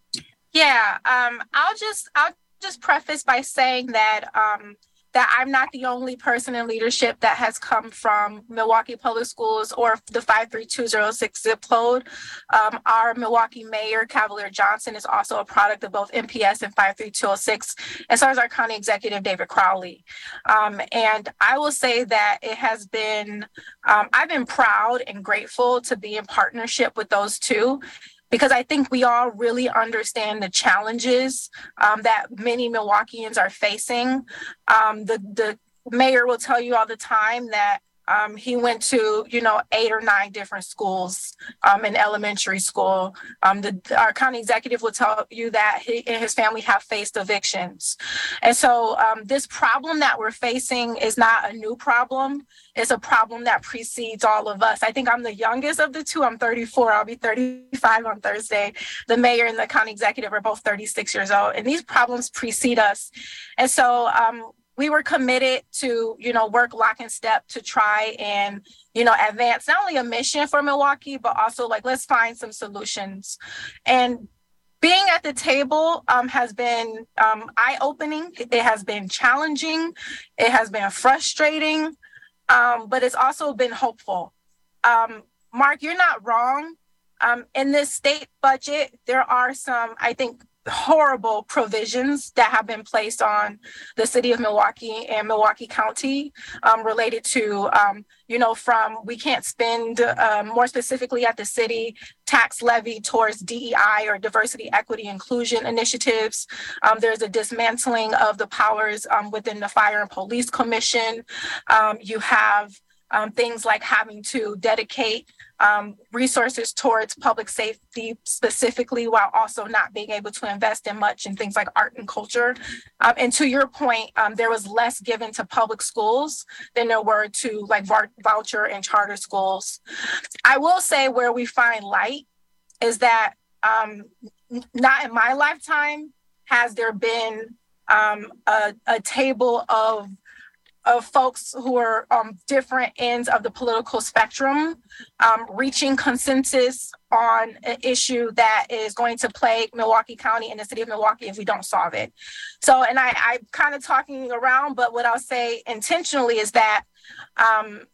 Yeah, um, I'll just I'll just preface by saying that um, that I'm not the only person in leadership that has come from Milwaukee Public Schools or the five three two zero six zip code. Um, our Milwaukee Mayor, Cavalier Johnson, is also a product of both M P S and five three two zero six, as far as our County Executive, David Crowley. Um, and I will say that it has been, um, I've been proud and grateful to be in partnership with those two, because I think we all really understand the challenges um, that many Milwaukeeans are facing. Um, the, the mayor will tell you all the time that um, he went to, you know, eight or nine different schools um, in elementary school. Um, the, our county executive will tell you that he and his family have faced evictions. And so um, this problem that we're facing is not a new problem. It's a problem that precedes all of us. I think I'm the youngest of the two. I'm thirty-four. I'll be thirty-five on Thursday. The mayor and the county executive are both thirty-six years old, and these problems precede us. And so um, we were committed to, you know, work lock and step to try and, you know, advance not only a mission for Milwaukee, but also like, let's find some solutions. And being at the table um, has been um, eye-opening. It has been challenging. It has been frustrating. Um, but it's also been hopeful. Um, Mark, you're not wrong. Um, in this state budget, there are some, I think, horrible provisions that have been placed on the city of Milwaukee and Milwaukee County um, related to, um, you know, from we can't spend um, more specifically at the city tax levy towards D E I or diversity, equity, inclusion initiatives. Um, there's a dismantling of the powers um, within the Fire and Police Commission. Um, you have Um, things like having to dedicate um, resources towards public safety specifically, while also not being able to invest in much in things like art and culture. Um, and to your point, um, there was less given to public schools than there were to like voucher and charter schools. I will say where we find light is that um, not in my lifetime has there been um, a, a table of of folks who are on different ends of the political spectrum, um, reaching consensus on an issue that is going to plague Milwaukee County and the city of Milwaukee if we don't solve it. So, and I, I'm kind of talking around, but what I'll say intentionally is that um,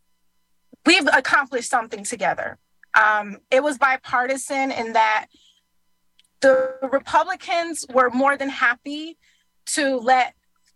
we've accomplished something together. Um, it was bipartisan in that the Republicans were more than happy to let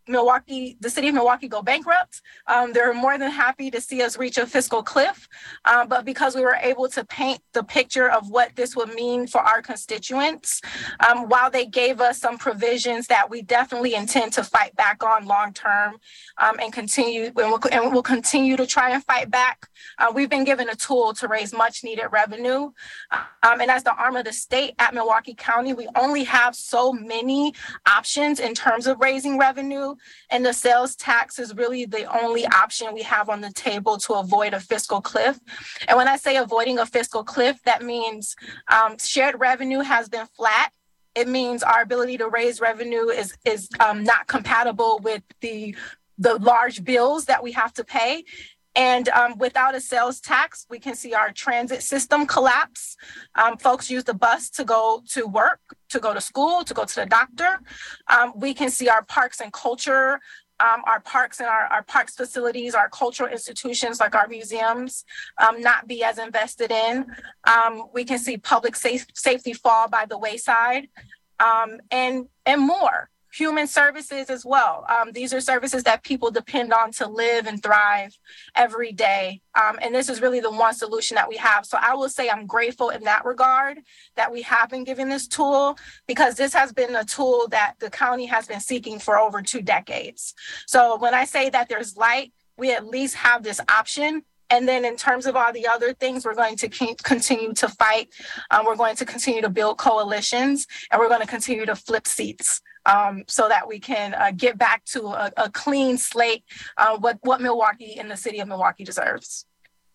Milwaukee, the city of Milwaukee go bankrupt, um, they're more than happy to see us reach a fiscal cliff. Uh, but because we were able to paint the picture of what this would mean for our constituents, um, while they gave us some provisions that we definitely intend to fight back on long term, um, and continue, and we'll, and we'll continue to try and fight back. Uh, we've been given a tool to raise much needed revenue. Um, and as the arm of the state at Milwaukee County, we only have so many options in terms of raising revenue. And the sales tax is really the only option we have on the table to avoid a fiscal cliff. And when I say avoiding a fiscal cliff, that means um, shared revenue has been flat. It means our ability to raise revenue is, is um, not compatible with the, the large bills that we have to pay. And um, without a sales tax, we can see our transit system collapse. Um, folks use the bus to go to work, to go to school, to go to the doctor. Um, we can see our parks and culture, um, our parks and our, our parks facilities, our cultural institutions like our museums um, not be as invested in. Um, we can see public safe, safety fall by the wayside, um, and, and more. Human services as well. Um, these are services that people depend on to live and thrive every day. Um, and this is really the one solution that we have. So I will say I'm grateful in that regard that we have been given this tool, because this has been a tool that the county has been seeking for over two decades. So when I say that there's light, we at least have this option. And then in terms of all the other things, we're going to keep, continue to fight. Um, we're going to continue to build coalitions, and we're going to continue to flip seats um, so that we can uh, get back to a, a clean slate, uh, what, what Milwaukee and the city of Milwaukee deserves.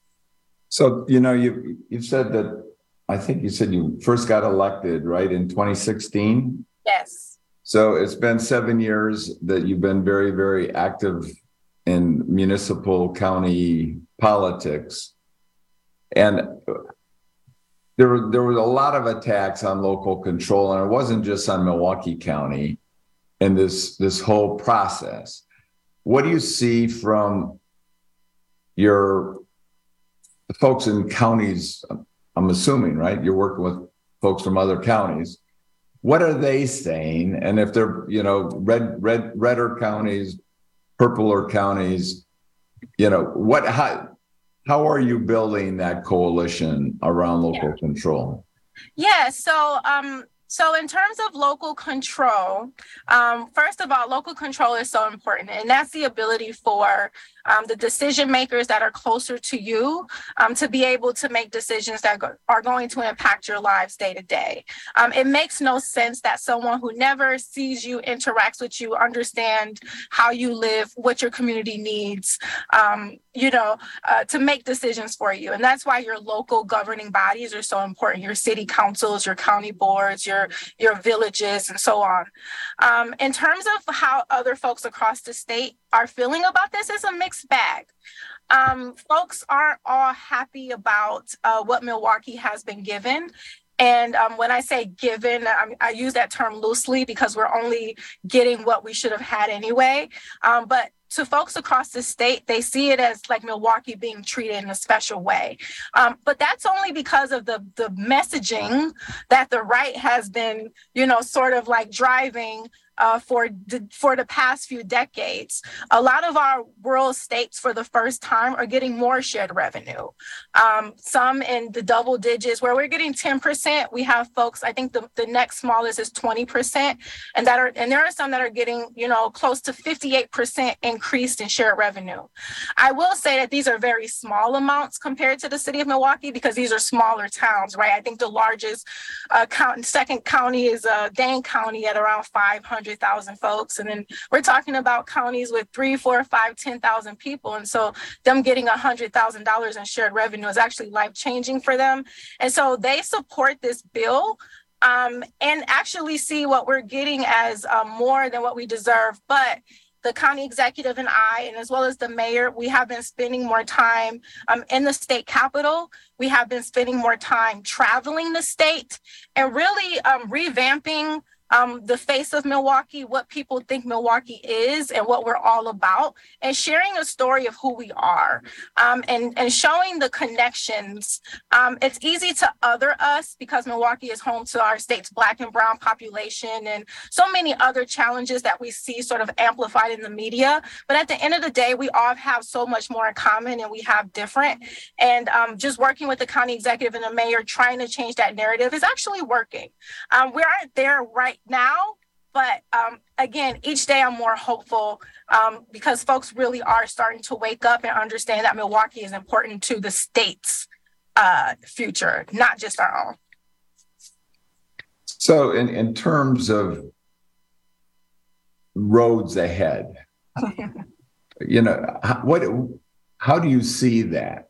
So, you know, you you said that, I think you said you first got elected, right, in twenty sixteen? Yes. So it's been seven years that you've been very, very active in municipal county politics. And there were, there was a lot of attacks on local control, and it wasn't just on Milwaukee County in this, this whole process. What do you see from your folks in counties? I'm assuming, right? You're working with folks from other counties. What are they saying? And if they're, you know, red, red, redder counties, purpler counties, you know, what, how, how are you building that coalition around local yeah. control? Yeah, so um, so in terms of local control, um, first of all, local control is so important, and that's the ability for um, the decision makers that are closer to you um, to be able to make decisions that go- are going to impact your lives day to day. Um, it makes no sense that someone who never sees you, interacts with you, understand how you live, what your community needs, um, you know, uh, to make decisions for you. And that's why your local governing bodies are so important. Your city councils, your county boards, your, your villages, and so on. Um, in terms of how other folks across the state are feeling about this, it's a mixed bag. Um, folks aren't all happy about uh, what Milwaukee has been given. And um, when I say given, I, I use that term loosely because we're only getting what we should have had anyway. Um, but to folks across the state, they see it as like Milwaukee being treated in a special way. Um, but that's only because of the, the messaging that the right has been, you know, sort of like driving Uh, for the, for the past few decades. A lot of our rural states for the first time are getting more shared revenue. Um, some in the double digits where we're getting ten percent. We have folks, I think the, the next smallest is twenty percent. And that are, and there are some that are getting, you know, close to fifty-eight percent increased in shared revenue. I will say that these are very small amounts compared to the city of Milwaukee because these are smaller towns, right? I think the largest uh, count, second county is uh, Dane County at around five hundred thousand folks. And then we're talking about counties with three, four, five, ten thousand people. And so them getting a hundred thousand dollars in shared revenue is actually life changing for them. And so they support this bill um, and actually see what we're getting as uh, more than what we deserve. But the county executive and I, and as well as the mayor, we have been spending more time um, in the state capitol. We have been spending more time traveling the state and really um, revamping um, the face of Milwaukee, what people think Milwaukee is and what we're all about, and sharing a story of who we are, um, and, and showing the connections. Um, it's easy to other us because Milwaukee is home to our state's Black and brown population and so many other challenges that we see sort of amplified in the media. But at the end of the day, we all have so much more in common and we have different. And um, just working with the county executive and the mayor, trying to change that narrative is actually working. Um, we aren't there right now, but um, again, each day I'm more hopeful um, because folks really are starting to wake up and understand that Milwaukee is important to the state's uh, future, not just our own. So in, in terms of roads ahead, you know, what, how do you see that?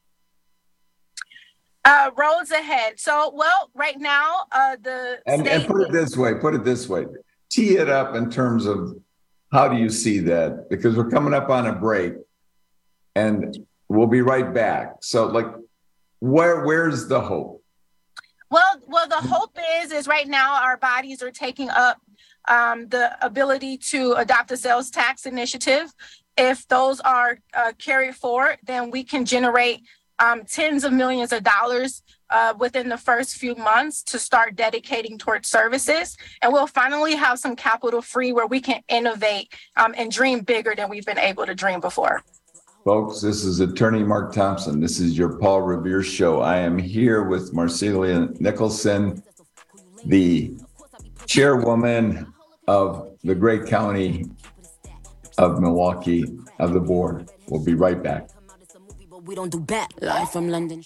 Uh, roads ahead. So, well, right now, uh, the and, state- and put it this way, put it this way, tee it up in terms of how do you see that? Because we're coming up on a break and we'll be right back. So like, where, where's the hope? Well, well, the hope is, is right now our bodies are taking up um, the ability to adopt a sales tax initiative. If those are uh, carried forward, then we can generate um, tens of millions of dollars uh, within the first few months to start dedicating towards services. And we'll finally have some capital free where we can innovate um, and dream bigger than we've been able to dream before. Folks, this is Attorney Mark Thompson. This is your Paul Revere Show. I am here with Marcelia Nicholson, the chairwoman of the great county of Milwaukee, of the board. We'll be right back. We don't do bad. Live from London.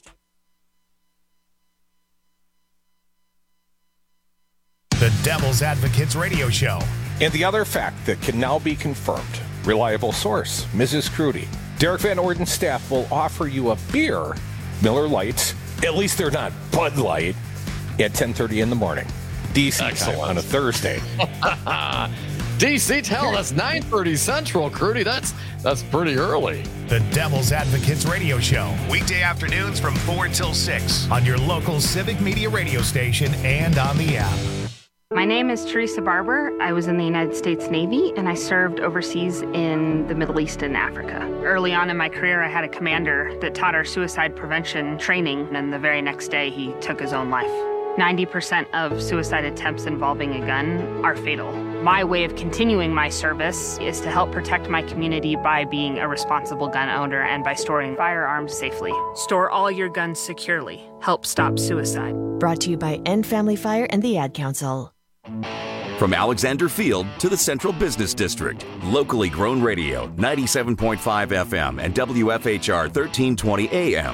The Devil's Advocates Radio Show. And the other fact that can now be confirmed. Reliable source, Missus Crudy. Derek Van Orden's staff will offer you a beer, Miller Lights, at least they're not Bud Light, at ten thirty in the morning. Diesel on a Thursday. D C, hell, that's nine thirty Central, Crudy. That's that's pretty early. The Devil's Advocates Radio Show. Weekday afternoons from four till six on your local Civic Media radio station and on the app. My name is Teresa Barber. I was in the United States Navy, and I served overseas in the Middle East and Africa. Early on in my career, I had a commander that taught our suicide prevention training, and the very next day, he took his own life. ninety percent of suicide attempts involving a gun are fatal. My way of continuing my service is to help protect my community by being a responsible gun owner and by storing firearms safely. Store all your guns securely. Help stop suicide. Brought to you by End Family Fire and the Ad Council. From Alexander Field to the Central Business District, locally grown radio, ninety-seven point five F M and W F H R thirteen twenty A M.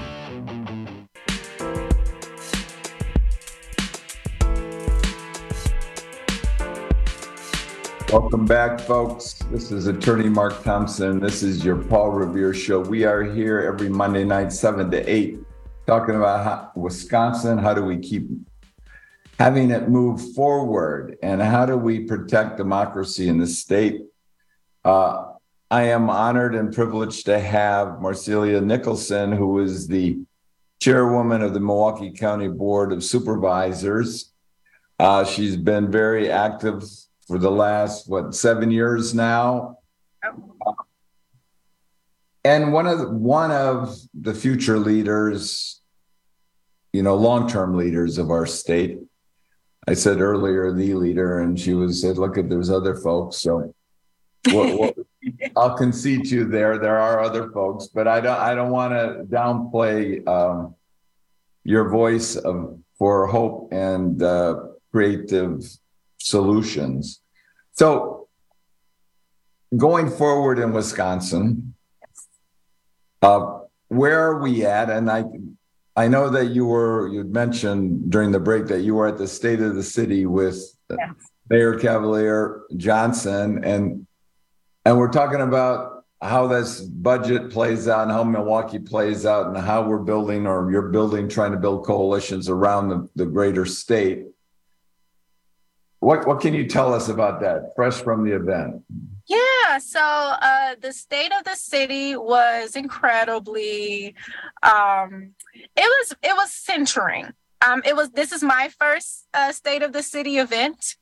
Welcome back, folks. This is Attorney Mark Thompson. This is your Paul Revere Show. We are here every Monday night, seven to eight, talking about how, Wisconsin. How do we keep having it move forward, and how do we protect democracy in the state? Uh, I am honored and privileged to have Marcelia Nicholson, who is the chairwoman of the Milwaukee County Board of Supervisors. Uh, she's been very active for the last, what, seven years now. Uh, and one of the, one of the future leaders, you know, long-term leaders of our state. I said earlier, the leader, and she was said, look, at there's other folks. So we'll, we'll, I'll concede to you there. There are other folks, but I don't, I don't want to downplay um, your voice of, for hope and uh, creative solutions. So going forward in Wisconsin, uh, where are we at? And I, I know that you were, you'd mentioned during the break that you were at the State of the City with yes. Mayor Cavalier Johnson, and and we're talking about how this budget plays out and how Milwaukee plays out and how we're building, or you're building, trying to build coalitions around the, the greater state. What what can you tell us about that, fresh from the event? Yeah, so uh, the State of the City was incredibly, um, it was it was centering. Um, it was this is my first uh, State of the City event,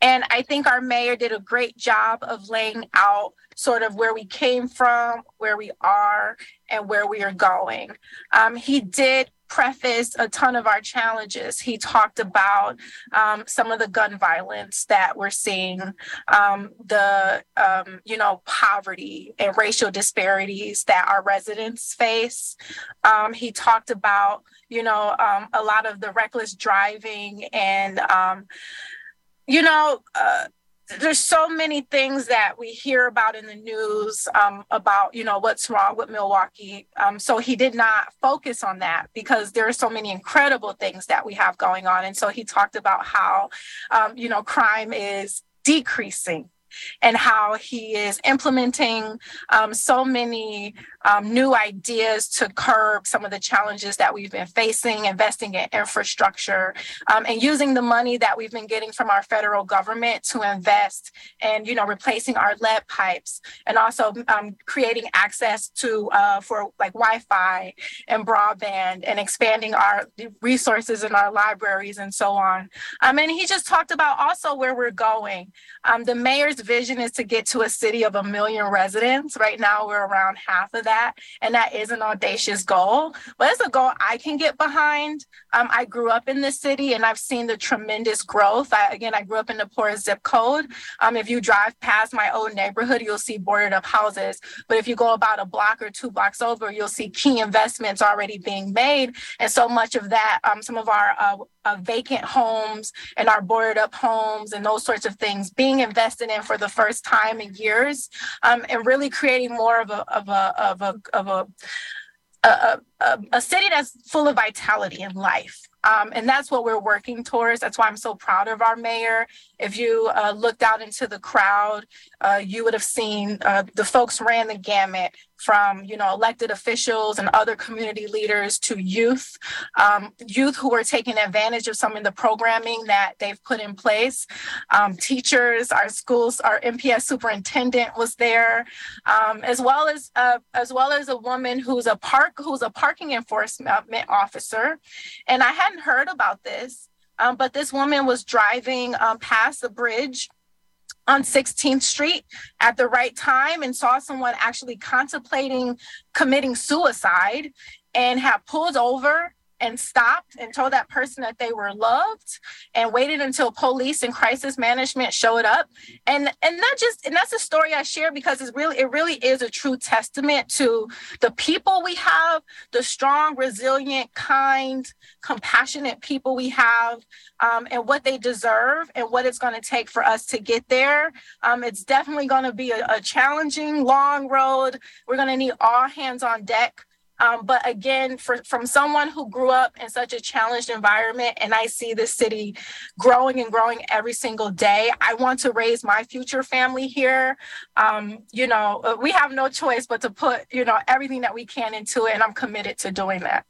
And I think our mayor did a great job of laying out sort of where we came from, where we are, and where we are going. Um, he did preface a ton of our challenges. He talked about um, some of the gun violence that we're seeing, um, the, um, you know, poverty and racial disparities that our residents face. Um, he talked about, you know, um, a lot of the reckless driving and, um, you know, uh, there's so many things that we hear about in the news um, about, you know, what's wrong with Milwaukee. Um, so he did not focus on that because there are so many incredible things that we have going on. And so he talked about how, um, you know, crime is decreasing and how he is implementing um, so many um, new ideas to curb some of the challenges that we've been facing, investing in infrastructure, um, and using the money that we've been getting from our federal government to invest in, you know, replacing our lead pipes and also um, creating access to uh, for like Wi-Fi and broadband and expanding our resources in our libraries and so on. Um, and he just talked about also where we're going. Um, the mayor's vision is to get to a city of a million residents. Right now, we're around half of that, and that is an audacious goal, but it's a goal I can get behind. Um, I grew up in this city, and I've seen the tremendous growth. I, again, I grew up in the poorest zip code. Um, if you drive past my old neighborhood, you'll see boarded up houses, but if you go about a block or two blocks over, you'll see key investments already being made, and so much of that, um, some of our uh, uh, vacant homes and our boarded up homes and those sorts of things being invested in for the first time in years, um, and really creating more of a of a of a of a a, a, a city that's full of vitality and life. Um, and that's what we're working towards. That's why I'm so proud of our mayor. If you uh, looked out into the crowd, uh, you would have seen uh, the folks ran the gamut from, you know, elected officials and other community leaders to youth, um, youth who were taking advantage of some of the programming that they've put in place. Um, teachers, our schools, our M P S superintendent was there, um, as well as uh, as well as a woman who's a park who's a parking enforcement officer. And I hadn't heard about this, um, but this woman was driving um, past the bridge on sixteenth street at the right time and saw someone actually contemplating committing suicide and had pulled over and stopped and told that person that they were loved and waited until police and crisis management showed up. And and not just, and that's a story I share because it's really, it really is a true testament to the people we have, the strong, resilient, kind, compassionate people we have, um, and what they deserve and what it's going to take for us to get there. Um, it's definitely going to be a, a challenging, long road. We're going to need all hands on deck. Um, but again, for, from someone who grew up in such a challenged environment, and I see this city growing and growing every single day, I want to raise my future family here. Um, you know, we have no choice but to put, you know, everything that we can into it, and I'm committed to doing that.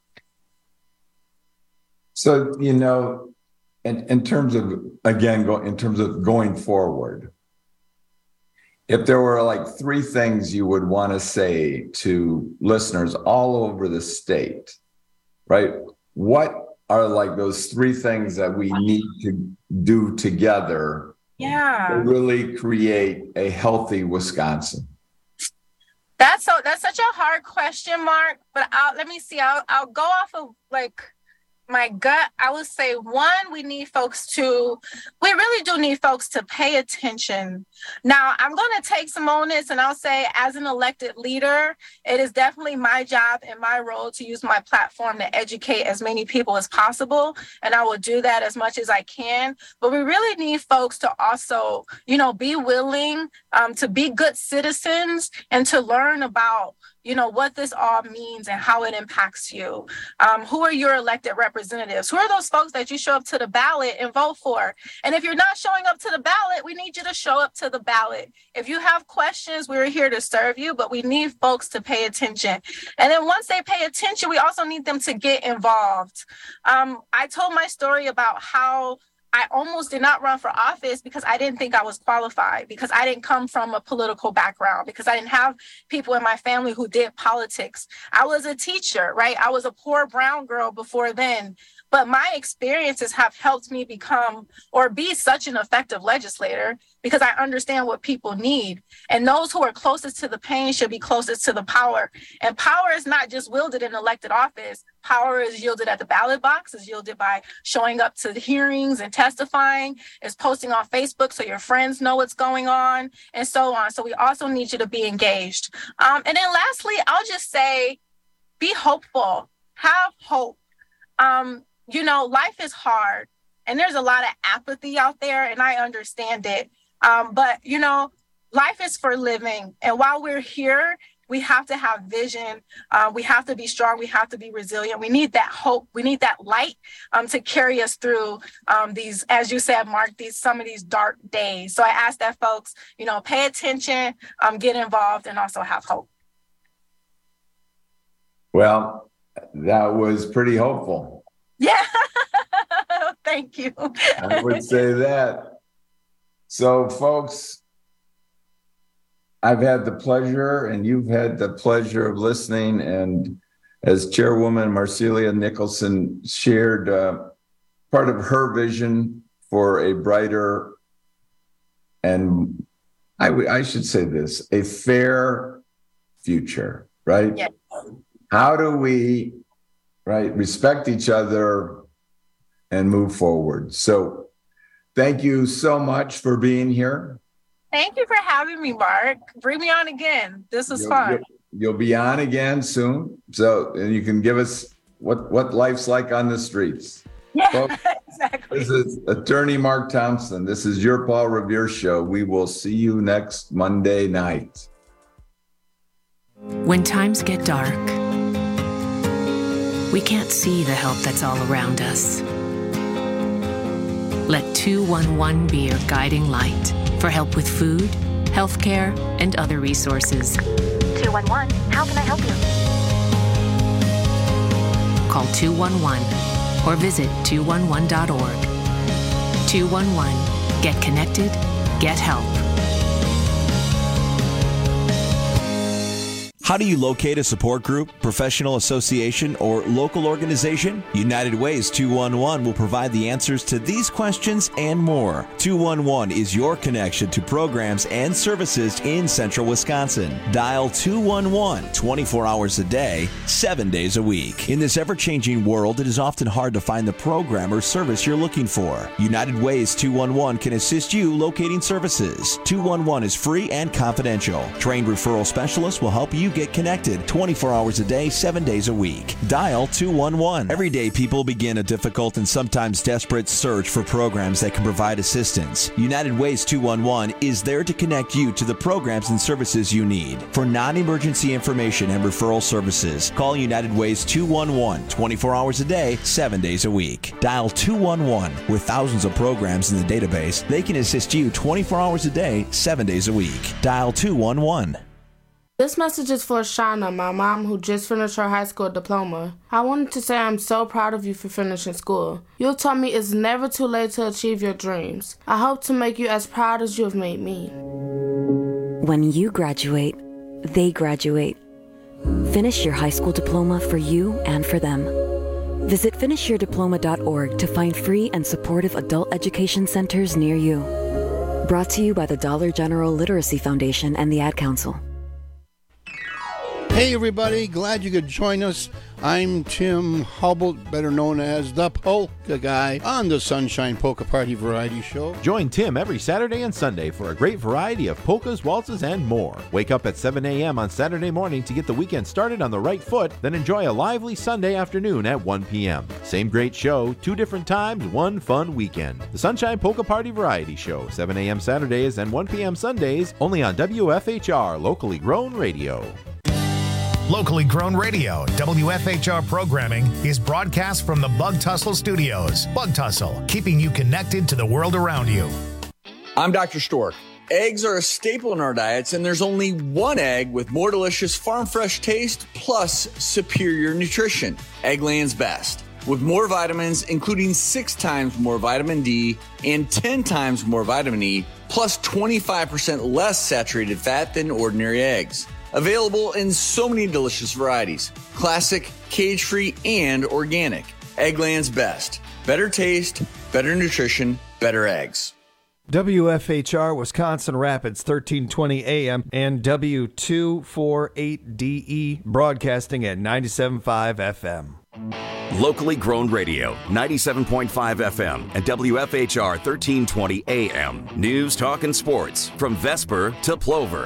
So, you know, in, in terms of, again, go, in terms of going forward, if there were like three things you would want to say to listeners all over the state, right? What are like those three things that we need to do together yeah. to really create a healthy Wisconsin? That's so that's such a hard question, Mark, but I'll, let me see. I'll, I'll go off of like my gut. I would say, one, we need folks to, we really do need folks to pay attention. Now, I'm going to take some onus and I'll say, as an elected leader, it is definitely my job and my role to use my platform to educate as many people as possible. And I will do that as much as I can. But we really need folks to also, you know, be willing um, to be good citizens and to learn about, you know, what this all means and how it impacts you. Um, who are your elected representatives? Who are those folks that you show up to the ballot and vote for? And if you're not showing up to the ballot, we need you to show up to the ballot. If you have questions, we're here to serve you, but we need folks to pay attention. And then once they pay attention, we also need them to get involved. Um, I told my story about how I almost did not run for office because I didn't think I was qualified, because I didn't come from a political background, because I didn't have people in my family who did politics. I was a teacher, right? I was a poor brown girl before then. but my experiences have helped me become or be such an effective legislator because I understand what people need. And those who are closest to the pain should be closest to the power. And power is not just wielded in elected office. Power is yielded at the ballot box, is yielded by showing up to the hearings and testifying, is posting on Facebook so your friends know what's going on, and so on. So we also need you to be engaged. Um, and then lastly, I'll just say, be hopeful, have hope. Um, you know, life is hard and there's a lot of apathy out there, and I understand it. Um, but, you know, life is for living. And while we're here, we have to have vision. Uh, we have to be strong. We have to be resilient. We need that hope. We need that light um, to carry us through um, these, as you said, Mark, these some of these dark days. So I ask that folks, you know, pay attention, um, get involved, and also have hope. Well, that was pretty hopeful. Yeah. Thank you. I would say that. So, folks, I've had the pleasure, and you've had the pleasure of listening. And as Chairwoman Marcelia Nicholson shared uh, part of her vision for a brighter, and I, w- I should say this, a fair future, right? Yeah. How do we, right, respect each other and move forward? So thank you so much for being here. Thank you for having me, Mark. Bring me on again. This was You'll, fun. You'll, you'll be on again soon. So and you can give us what, what life's like on the streets. Yeah, Folks, exactly. This is Attorney Mark Thompson. This is your Paul Revere Show. We will see you next Monday night. When times get dark, we can't see the help that's all around us. Let two one one be your guiding light for help with food, healthcare, and other resources. two one one, how can I help you? Call two one one or visit two one one dot org. two one one, get connected, get help. How do you locate a support group, professional association, or local organization? United Ways two one one will provide the answers to these questions and more. two one one is your connection to programs and services in central Wisconsin. Dial two one one twenty-four hours a day, seven days a week. In this ever-changing world, it is often hard to find the program or service you're looking for. United Ways two one one can assist you locating services. two one one is free and confidential. Trained referral specialists will help you get connected twenty-four hours a day, seven days a week. Dial two one one. Every day, people begin a difficult and sometimes desperate search for programs that can provide assistance. United Ways two one one is there to connect you to the programs and services you need. For non-emergency information and referral services, call United Ways two one one twenty-four hours a day, seven days a week. Dial two one one. With thousands of programs in the database, they can assist you twenty-four hours a day, seven days a week. Dial two one one. This message is for Shauna, my mom who just finished her high school diploma. I wanted to say I'm so proud of you for finishing school. You taught me it's never too late to achieve your dreams. I hope to make you as proud as you have made me. When you graduate, they graduate. Finish your high school diploma for you and for them. Visit finish your diploma dot org to find free and supportive adult education centers near you. Brought to you by the Dollar General Literacy Foundation and the Ad Council. Hey everybody, glad you could join us. I'm Tim Hubble, better known as the Polka Guy, on the Sunshine Polka Party Variety Show. Join Tim every Saturday and Sunday for a great variety of polkas, waltzes, and more. Wake up at seven a.m. on Saturday morning to get the weekend started on the right foot, then enjoy a lively Sunday afternoon at one p.m. Same great show, two different times, one fun weekend. The Sunshine Polka Party Variety Show, seven a.m. Saturdays and one p.m. Sundays, only on W F H R, locally grown radio. Locally grown radio, W F H R programming is broadcast from the Bug Tussle Studios. Bug Tussle, keeping you connected to the world around you. I'm Doctor Stork. Eggs are a staple in our diets, and there's only one egg with more delicious farm fresh taste plus superior nutrition. Eggland's Best. With more vitamins, including six times more vitamin D and ten times more vitamin E, plus twenty-five percent less saturated fat than ordinary eggs. Available in so many delicious varieties: classic, cage-free, and organic. Eggland's Best. Better taste, better nutrition, better eggs. W F H R Wisconsin Rapids, thirteen twenty A M, and W two forty-eight D E, broadcasting at ninety-seven point five F M. Locally grown radio, ninety-seven point five F M and W F H R thirteen twenty A M. News, talk, and sports from Vesper to Plover.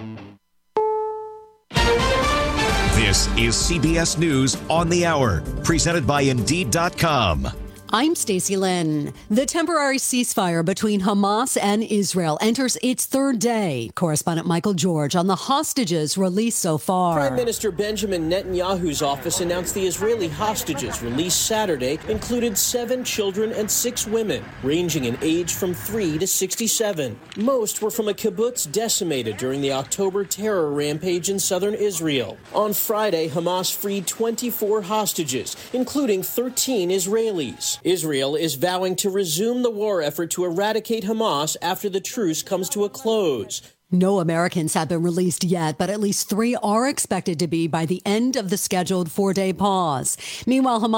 This is C B S News on the Hour, presented by Indeed dot com. I'm Stacey Lynn. The temporary ceasefire between Hamas and Israel enters its third day. Correspondent Michael George on the hostages released so far. Prime Minister Benjamin Netanyahu's office announced the Israeli hostages released Saturday included seven children and six women, ranging in age from three to sixty-seven. Most were from a kibbutz decimated during the October terror rampage in southern Israel. On Friday, Hamas freed twenty-four hostages, including thirteen Israelis. Israel is vowing to resume the war effort to eradicate Hamas after the truce comes to a close. No Americans have been released yet, but at least three are expected to be by the end of the scheduled four-day pause. Meanwhile, Hamas